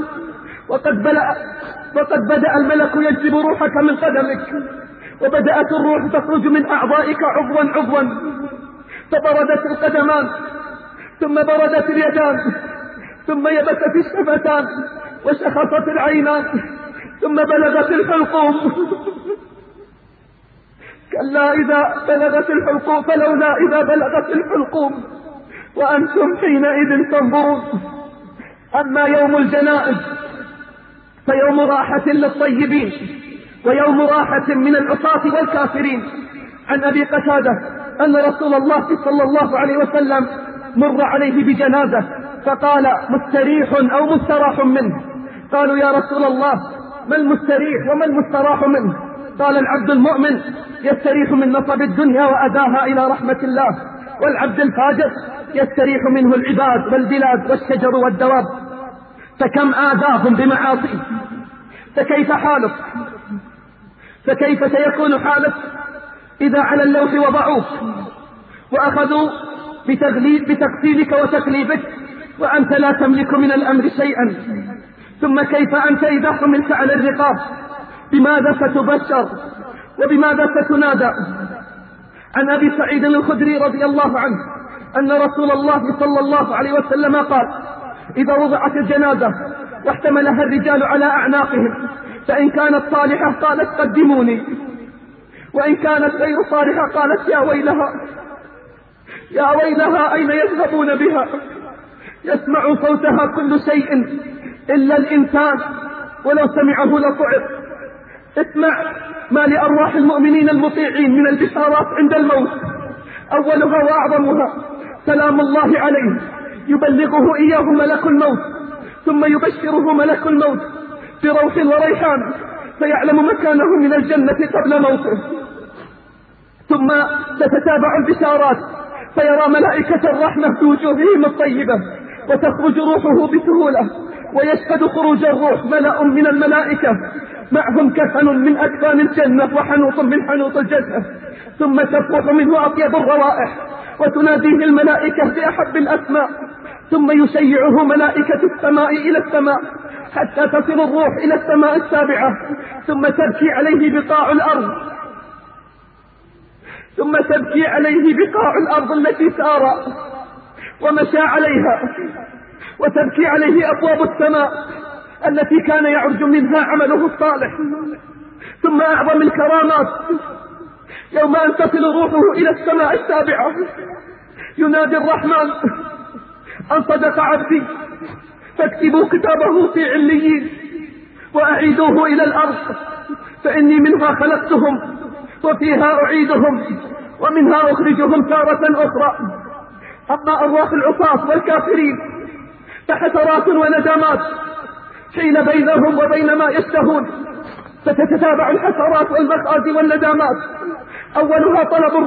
وقد بدأ الملك يجلب روحك من قدمك، وبدأت الروح تخرج من أعضائك عضوا عضوا، فبردت القدمان ثم بردت اليدان ثم يبست الشفتان وشخصت العينان ثم بلغت الحلقوم. كلا إذا بلغت الحلقوم، فلولا إذا بلغت الحلقوم وأنتم حينئذ تنظرون. أما يوم الجنائز فيوم راحة للطيبين ويوم راحة من العصاة والكافرين. عن أبي قتادة أن رسول الله صلى الله عليه وسلم مر عليه بجنازة فقال: مستريح أو مستراح منه. قالوا: يا رسول الله ما المستريح وما المستراح منه؟ قال: العبد المؤمن يستريح من نصب الدنيا وأذاها إلى رحمة الله، والعبد الفاجر يستريح منه العباد والبلاد والشجر والدواب، فكم آذاهم بمعاصيه. فكيف حالك؟ فكيف سيكون حالك إذا على اللوح وضعوك وأخذوا بتغسيلك وتكليفك وأنت لا تملك من الأمر شيئا؟ ثم كيف أنت إذا حملت على الرقاب؟ بماذا ستبشر وبماذا ستنادى؟ عن أبي سعيد الخدري رضي الله عنه أن رسول الله صلى الله عليه وسلم قال: إذا وضعت الجنازة واحتملها الرجال على أعناقهم، فإن كانت صالحة قالت: قدموني، وإن كانت غير صالحة قالت: يا ويلها يا ويلها أين يذهبون بها؟ يسمع صوتها كل شيء إلا الإنسان، ولو سمعه لصعق. اسمع ما لأرواح المؤمنين المطيعين من البشارات عند الموت. أولها وأعظمها سلام الله عليه، يبلغه إياه ملك الموت، ثم يبشره ملك الموت بروح وريحان، فيعلم مكانه من الجنة قبل موته. ثم تتتابع البشارات، فيرى ملائكة الرحمة في وجوههم الطيبة، وتخرج روحه بسهولة، ويشهد خروج الروح ملأ من الملائكة معهم كفن من أكفان الجنة وحنوط من حنوط الجنة، ثم تفوح منه أطيب الروائح، وتناديه الملائكة بأحب الأسماء، ثم يشيعه ملائكة السماء إلى السماء حتى تصل الروح إلى السماء السابعة، ثم تبكي عليه بقاع الأرض، التي سار ومشى عليها، وتبكي عليه أبواب السماء التي كان يعرج منها عمله الصالح. ثم أعظم الكرامات يوم أن تصل روحه إلى السماء السابعة، ينادي الرحمن: أن صدق عبدي فاكتبوا كتابه في عليين وأعيدوه إلى الأرض، فإني منها خلقتهم وفيها أعيدهم ومنها أخرجهم تارة أخرى. أما أرواح العصاة والكافرين فحسرات وندامات حين بينهم وبين ما يشتهون فتتتابع الحسرات والمخازي والندامات. أولها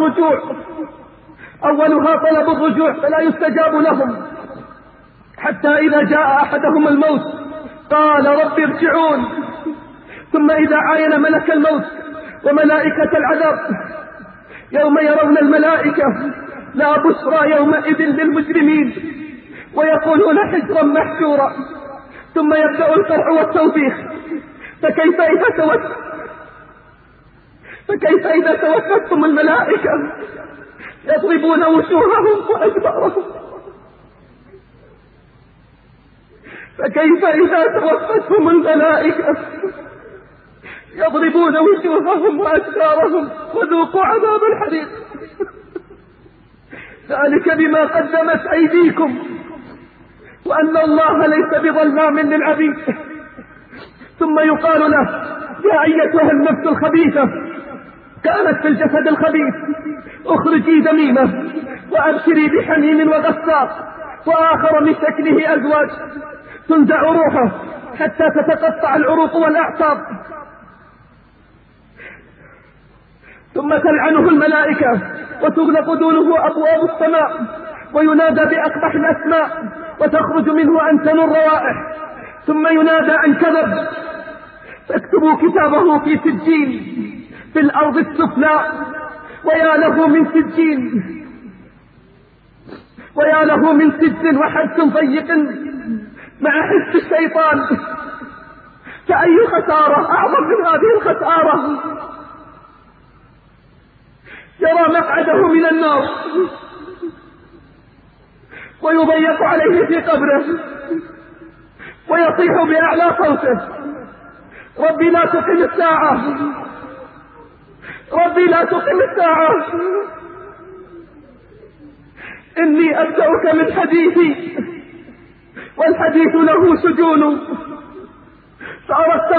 طلب الرجوع فلا يستجاب لهم، حتى إذا جاء أحدهم الموت قال رب ارجعون. ثم إذا عاين ملك الموت وملائكة العذاب يوم يرون الملائكة لا بشرى يومئذ للمجرمين ويقولون حجرا محجورا. ثم يبدأ القرع والتوبيخ. فكيف إذا توفتهم الملائكة يضربون وجوههم وأدبارهم. فكيف إذا توفتهم الملائكة يضربون وجوههم وأدبارهم وذوقوا عذاب الحريق. ذلك بما قدمت أيديكم وأن الله ليس بظلام للعبيد. ثم يقال له يا أيتها النفس الخبيثة كانت في الجسد الخبيث اخرجي ذميمة وأبشري بحميم وغساق وآخر من شكله أزواج تنزع روحه حتى تتقطع العروق والأعصاب. ثم تلعنه الملائكة وتغلق دونه أبواب السماء وينادى بأقبح الأسماء وتخرج منه أنتن الروائح. ثم ينادى أن كذب فاكتبوا كتابه في سجين في الأرض السفلى. ويا له من سجن وحبس ضيق مع حس الشيطان. فأي خسارة أعظم من هذه الخسارة؟ يرى مقعده من النار ويضيق عليه في قبره ويصيح بأعلى صوته ربي لا تقم الساعة، ربي لا تقم الساعة، إني أبدأك من حديثي والحديث له سجون. فأردت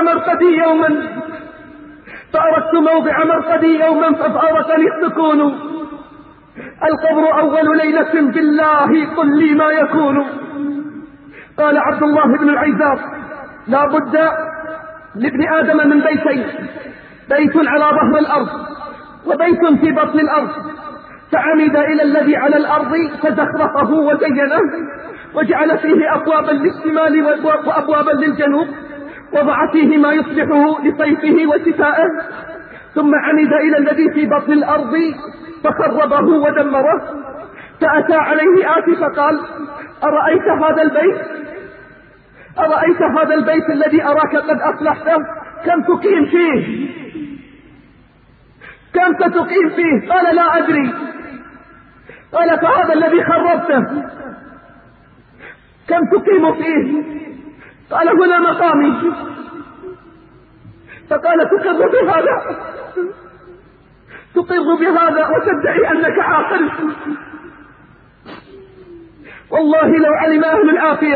موضع مرقدي يوما ففارقني السكون. القبر أول ليلة بالله قل لي ما يكون. قال عبد الله بن العيزار لا بد لابن آدم من بيتين، بيت على ظهر الأرض وبيت في بطن الأرض. فعمد إلى الذي على الأرض فزخرفه وزينه وجعل فيه أبوابا للشمال وأبوابا للجنوب، وضع فيه ما يصلحه لصيفه وشتائه. ثم عمد إلى الذي في بطن الأرض فخربه ودمره. فأتى عليه آتي فقال أرأيت هذا البيت الذي أراك قد أصلحته كم تقيم فيه؟ قال لا أدري. قال فهذا الذي خربته كم تقيم فيه؟ قال هنا مقامي. فقال تقر بهذا وتدعي أنك عاقل؟ والله لو علم أهل العافية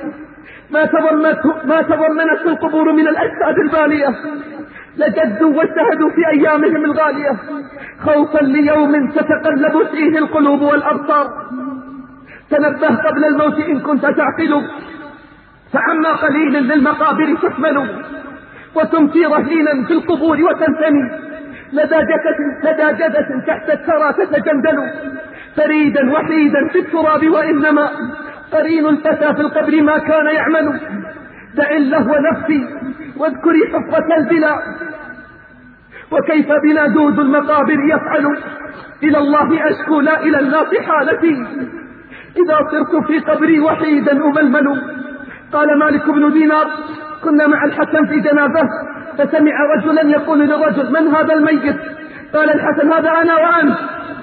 ما تضمنت القبور من الأجساد البالية لجدوا واجتهدوا في أيامهم الغالية خوفا ليوم تتقلب فيه القلوب والأبصار. تنبه قبل الموت إن كنت تعقل، فعما قليل للمقابر تحمل وتمسي رهينا في القبور وتنثني لدى جدة تحت الثرى تتجندل فريدا وحيدا في التراب. وإنما قرين الفتى في القبر ما كان يعمل. دع اللهو نفسي واذكري حفرة البلا وكيف بنا دود المقابر يفعل. إلى الله أشكو لا إلى الناس حالتي إذا صرت في قبري وحيدا أململ. قال مالك بن دينار كنا مع الحسن في جنازة فسمع رجلا يقول لرجل من هذا الميت؟ قال الحسن هذا أنا وأنت.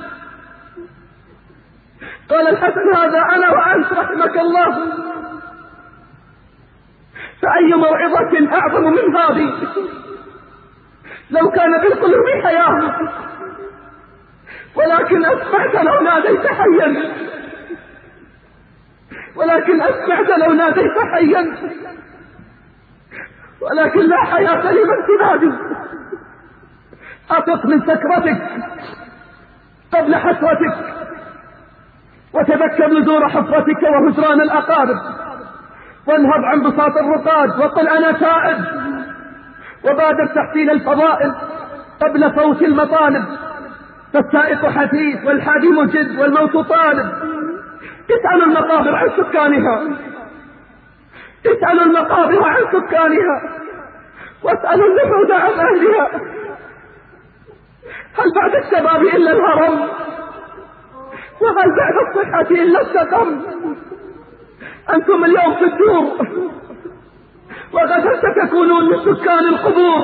قال الحسن هذا أنا وأنت رحمك الله. فأي موعظة أعظم من هذه؟ لو كان بالقلوب حياة ولكن أسمعت لو ناديت حيا، ولكن لا حياة لمن تنادي. أفق من سكرتك قبل حسرتك وتذكر نزور حفرتك وهجران الأقارب. وانهض عن بساط الرقاد وقل أنا تائب، وبادر تحصيل الفضائل قبل فوت المطالب. فالسائق حثيث والحادي مجد والموت طالب. اسألوا المقابر عن سكانها، اسألوا المقابر عن سكانها، واسألوا النفوذ عن أهلها. هل بعد الشباب إلا الهرم؟ وهل بعد الصحة إلا السقم؟ أنتم اليوم في الدور، وغدا ستكونون من سكان القبور.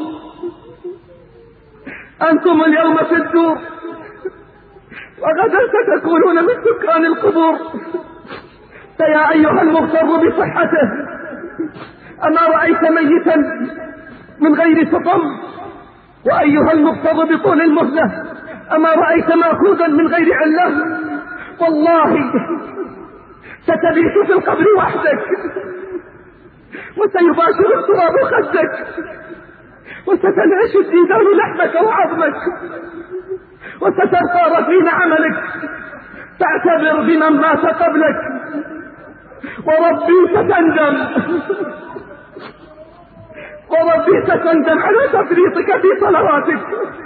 أنتم اليوم في الدور، وغدا ستكونون من سكان القبور. فيا أيها المغتر بصحته، أما رأيت ميتا من غير سقم؟ وأيها المغتر بطول المهلة، أما رأيت مأخوذا من غير علة؟ والله ستبيت في القبر وحدك، وسيباشر التراب خدك، وستنعش الديدان لحمك وعظمك، وسترقى رفين عملك. تعتبر بمن مات قبلك، وربي ستندم، وربي ستندم على تفريطك في صلواتك،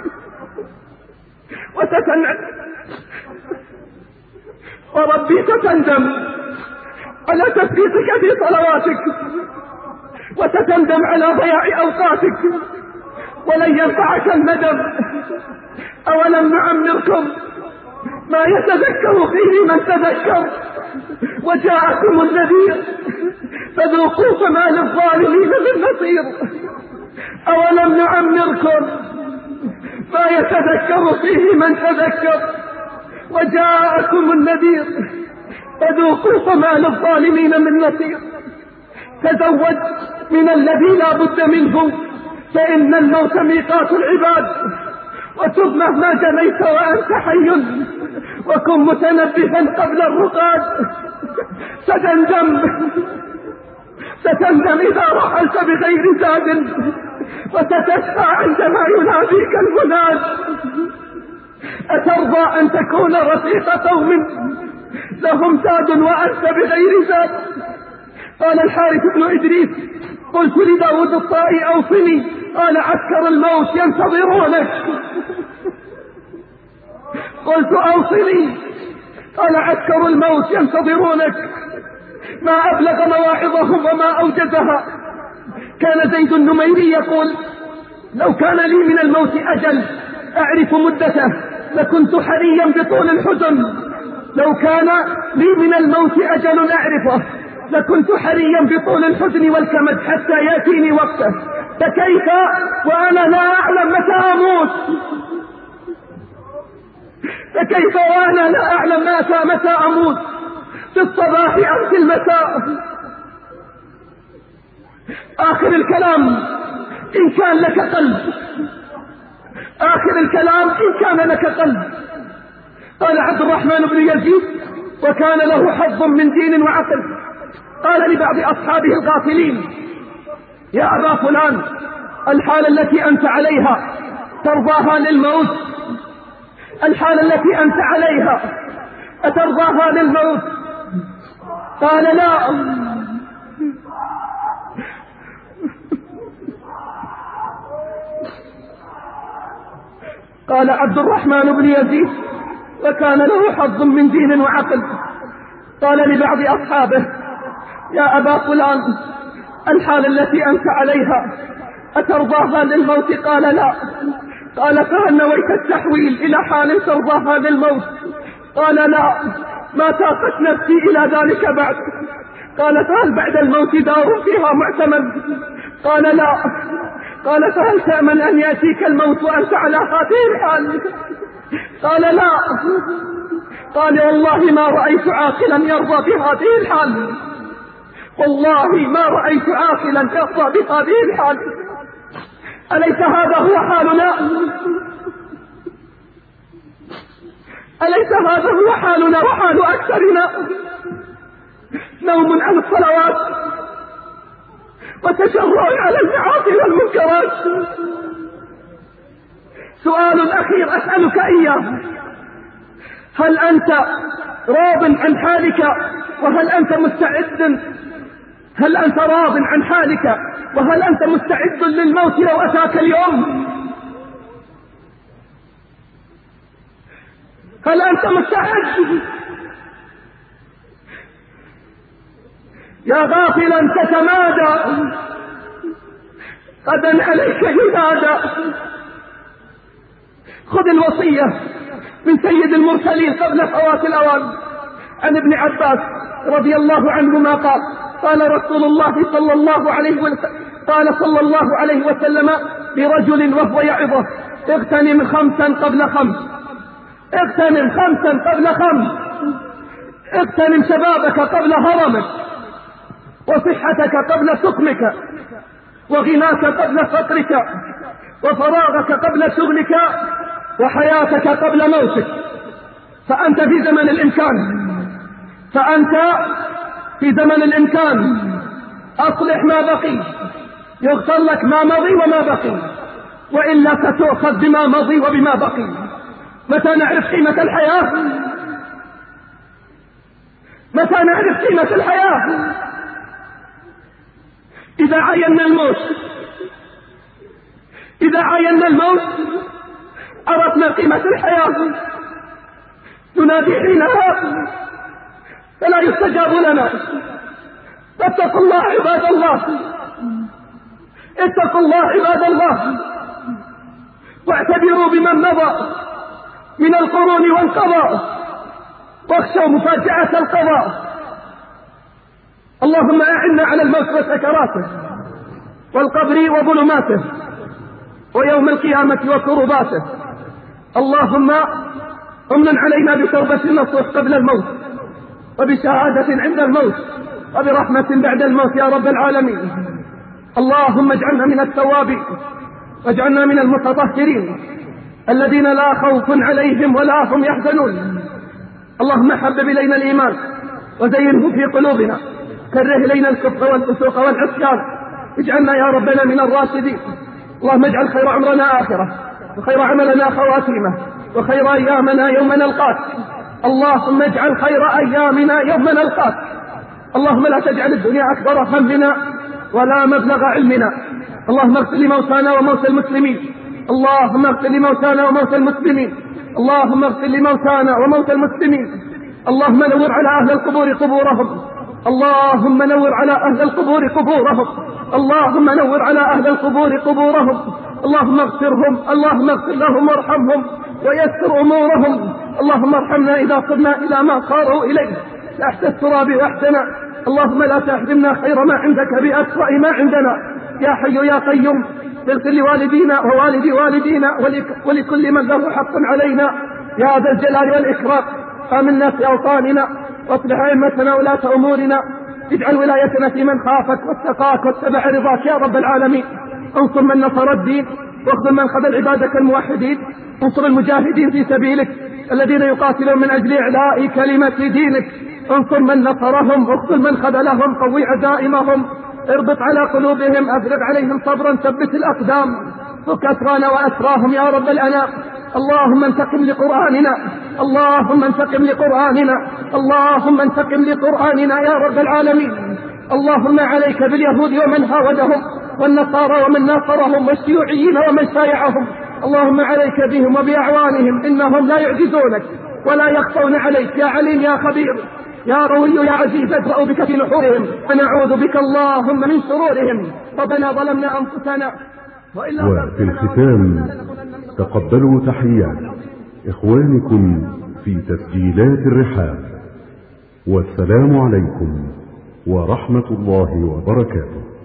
وربي ستندم على تفريطك في صلواتك، وستندم على ضياع أوقاتك، ولن ينفعك الندم. أولم نعمركم ما يتذكر فيه من تذكر، وجاءكم النذير فذوقوا فما للظالمين من نصير. أولم نعمركم ما يتذكر فيه من تذكر، وجاءكم النذير فذوقوا فما للظالمين من نصير. تزود من الذي لا بد منه، فإن الموت ميقات العباد. وتب مهما جنيت وأنت حي، وكن متنبها قبل الرقاد. ستندم إذا رحلت بغير زاد، وستشفى عندما يناديك المناد. أترضى أن تكون رفيق قوم لهم زاد وأنت بغير زاد؟ قال الحارث بن إدريس: قلت لداود الطائي أوصني، قال: عسكر الموت ينتظرونك. قلت: أوصني، قال: عسكر الموت ينتظرونك. ما أبلغ مواعظهم وما أوجزها. كان زيد النميري يقول: لو كان لي من الموت أجل أعرف مدته لكنت حريا بطول الحزن. لو كان لي من الموت أجل أعرفه لكنت حريا بطول الحزن والكمد حتى يأتيني وقته. فكيف وأنا لا أعلم متى أموت؟ فكيف وأنا لا أعلم متى أموت؟ في الصباح أم في المساء؟ آخر الكلام إن كان لك قلب، آخر الكلام إن كان لك قلب. قال عبد الرحمن بن يزيد: وكان له حظ من دين وعقل. قال لبعض أصحابه الغافلين: يا أبا فلان، الحالة التي أنت عليها ترضاها للموت؟ الحالة التي أنت عليها أترضاها للموت؟ قال: لا. قال عبد الرحمن بن يزيد: وكان له حظ من دين وعقل. قال لبعض أصحابه: يا أبا فلان، الحالة التي أنت عليها أترضاها للموت؟ قال: لا. قال: فهل نويت التحويل إلى حال ترضاها للموت؟ قال: لا، ما طاقت نفسي إلى ذلك بعد. قال: فهل بعد الموت دار فيها معتمد؟ قال: لا. قال: فهل تأمن أن يأتيك الموت وأنت على هذه الحال؟ قال: لا. قال: والله ما رأيت عاقلا يرضى بهذه الحال، والله ما رأيت عاقلا يرضى بهذه الحال. أليس هذا هو حالنا؟ أليس هذا هو حالنا وحال أكثرنا؟ نوم عن الصلوات، وتجرع على المعاصي والمنكرات. سؤال أخير أسألك إياه: هل أنت راض عن حالك؟ وهل أنت مستعد هل أنت راض عن حالك؟ وهل أنت مستعد للموت لو أتاك اليوم؟ هل أنت مستعد؟ يا غافلا تتمادى، غدا عليك ينادى. خذ الوصية من سيد المرسلين قبل فوات الأوان عن ابن عباس رضي الله عنهما قال: قال رسول الله صلى الله عليه وسلم لرجل وهو يعظه: اغتنم 5 قبل 5، اغتنم 5 قبل 5، اغتنم شبابك قبل هرمك، وصحتك قبل سقمك، وغناك قبل فقرك، وفراغك قبل شغلك، وحياتك قبل موتك. فأنت في زمن الإمكان، أصلح ما بقي، يغفر لك ما مضي وما بقي، وإلا ستؤخذ بما مضي وبما بقي. متى نعرف قيمة الحياة؟ متى نعرف قيمة الحياة؟ إذا عاينا الموت عرفنا قيمة الحياة، ننادي حينها فلا يستجاب لنا. فاتقوا الله عباد الله، اتقوا الله عباد الله، واعتبروا بمن مضى من القرون وانقضى، واخشوا مفاجأة القضاء. اللهم أعنا على الموت وسكراته، والقبر وظلماته، ويوم القيامة وكرباته. اللهم امن علينا بتوبة النصوح قبل الموت، وبشهادة عند الموت، وبرحمة بعد الموت يا رب العالمين. اللهم اجعلنا من التوابين، واجعلنا من المتطهرين الذين لا خوف عليهم ولا هم يحزنون. اللهم حبب إلينا الإيمان وزينه في قلوبنا، كره إلينا الكفر والفسوق والعصيان، اجعلنا يا ربنا من الراشدين. اللهم اجعل خير عمرنا آخرة، وخير عملنا خواتيمه، وخير أيامنا يوم نلقاك. اللهم اجعل خير أيامنا يوم نلقاك. اللهم لا تجعل الدنيا أكبر همنا ولا مبلغ علمنا. اللهم اغفر لموتانا وموتى المسلمين، اللهم اغفر لموتانا وموتى المسلمين، اللهم اغفر لموتانا وموتى المسلمين. اللهم نور على أهل القبور قبورهم، اللهم نور على أهل القبور قبورهم، اللهم نور على أهل القبور قبورهم. اللهم اغفرهم، اللهم اغفر لهم وارحمهم ويسر أمورهم. اللهم ارحمنا إذا صرنا إلى ما صاروا إليه تحت التراب وحدنا. اللهم لا تحرمنا خير ما عندك بأسوأ ما عندنا. يا حي يا قيوم، اغفر لوالدينا ووالدي والدينا ولكل من له حق علينا يا ذا الجلال والإكرام. آمنا في أوطاننا، واصلح أئمتنا ولاة أمورنا، اجعل ولايتنا في من خافك واتقاك واتبع رضاك يا رب العالمين. انصر من نصر الدين، واخذل من خذل عبادك الموحدين. انصر المجاهدين في سبيلك الذين يقاتلون من أجل إعلاء كلمة دينك. انصر من نصرهم، واخذل من خذلهم، قوي عزائمهم، اربط على قلوبهم، افرغ عليهم صبرا، ثبت الأقدام، فك أسرانا وأسراهم يا رب الأنام. اللهم انتقم لقرآننا، اللهم انتقم لقرآننا، اللهم انتقم لقرآننا يا رب العالمين. اللهم عليك باليهود ومن هاودهم، والنصارى ومن ناصرهم، والشيوعيين ومن شايعهم. اللهم عليك بهم وبأعوانهم، إنهم لا يعجزونك ولا يخفون عليك. يا عليم يا خبير يا روي يا عزيز، أدرأ بك في نحورهم، ونعوذ بك اللهم من شرورهم. ربنا ظلمنا أنفسنا.
وفي الختام تقبلوا تحيات إخوانكم في تسجيلات الرحاب، والسلام عليكم ورحمة الله وبركاته.